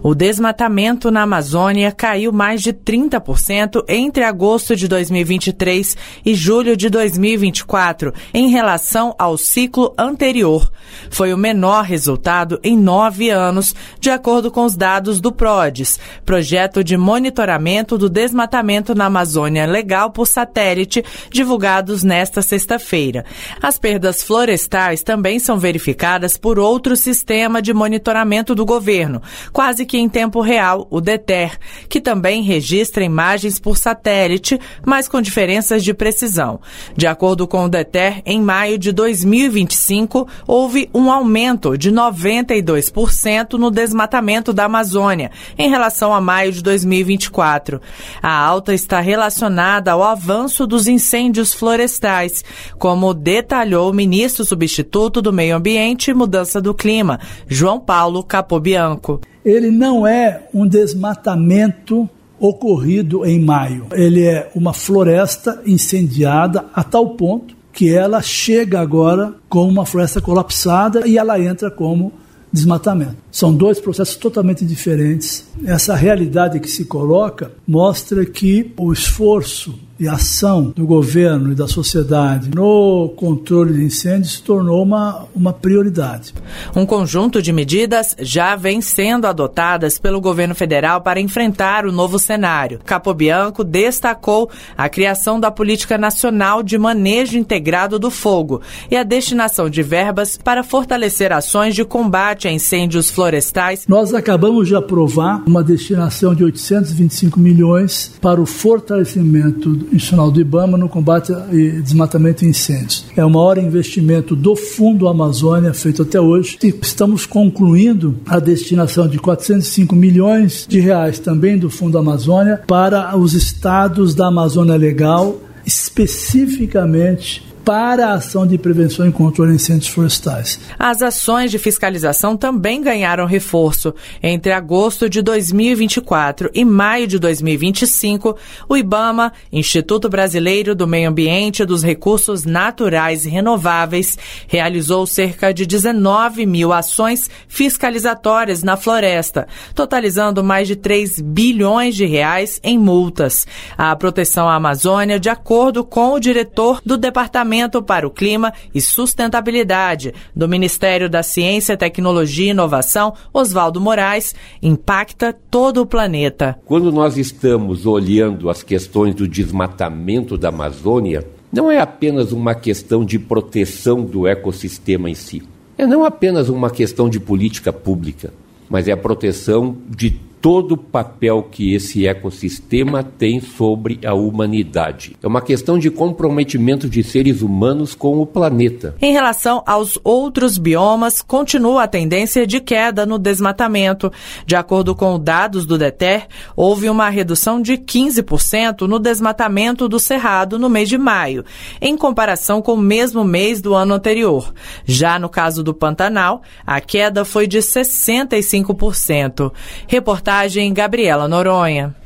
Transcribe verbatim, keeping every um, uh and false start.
O desmatamento na Amazônia caiu mais de trinta por cento entre agosto de dois mil e vinte e três e julho de dois mil e vinte e quatro, em relação ao ciclo anterior. Foi o menor resultado em nove anos, de acordo com os dados do PRODES, Projeto de Monitoramento do Desmatamento na Amazônia Legal por Satélite, divulgados nesta sexta-feira. As perdas florestais também são verificadas por outro sistema de monitoramento do governo, quase que em tempo real, o DETER, que também registra imagens por satélite, mas com diferenças de precisão. De acordo com o DETER, em maio de dois mil e vinte e cinco, houve um aumento de noventa e dois por cento no desmatamento da Amazônia, em relação a maio de dois mil e vinte e quatro. A alta está relacionada ao avanço dos incêndios florestais, como detalhou o ministro substituto do Meio Ambiente e Mudança do Clima, João Paulo Capobianco. Ele não é um desmatamento ocorrido em maio. Ele é uma floresta incendiada a tal ponto que ela chega agora como uma floresta colapsada e ela entra como desmatamento. São dois processos totalmente diferentes. Essa realidade que se coloca mostra que o esforço e a ação do governo e da sociedade no controle de incêndios se tornou uma, uma prioridade. Um conjunto de medidas já vem sendo adotadas pelo governo federal para enfrentar o novo cenário. Capobianco destacou a criação da Política Nacional de Manejo Integrado do Fogo e a destinação de verbas para fortalecer ações de combate a incêndios florestais. Nós acabamos de aprovar uma destinação de oitocentos e vinte e cinco milhões para o fortalecimento institucional do IBAMA no combate a desmatamento e incêndios. É o maior investimento do Fundo Amazônia feito até hoje. E estamos concluindo a destinação de quatrocentos e cinco milhões de reais também do Fundo Amazônia para os estados da Amazônia Legal, especificamente para a ação de prevenção e controle de incêndios florestais. As ações de fiscalização também ganharam reforço. Entre agosto de dois mil e vinte e quatro e maio de dois mil e vinte e cinco, o IBAMA, Instituto Brasileiro do Meio Ambiente e dos Recursos Naturais e Renováveis, realizou cerca de dezenove mil ações fiscalizatórias na floresta, totalizando mais de três bilhões de reais em multas. A proteção à Amazônia, de acordo com o diretor do Departamento para o Clima e Sustentabilidade do Ministério da Ciência, Tecnologia e Inovação, Oswaldo Moraes, impacta todo o planeta. Quando nós estamos olhando as questões do desmatamento da Amazônia, não é apenas uma questão de proteção do ecossistema em si. É não apenas uma questão de política pública, mas é a proteção de todo o papel que esse ecossistema tem sobre a humanidade. É uma questão de comprometimento de seres humanos com o planeta. Em relação aos outros biomas, continua a tendência de queda no desmatamento. De acordo com dados do DETER, houve uma redução de quinze por cento no desmatamento do Cerrado no mês de maio, em comparação com o mesmo mês do ano anterior. Já no caso do Pantanal, a queda foi de sessenta e cinco por cento. Reportagem Gabriela Noronha.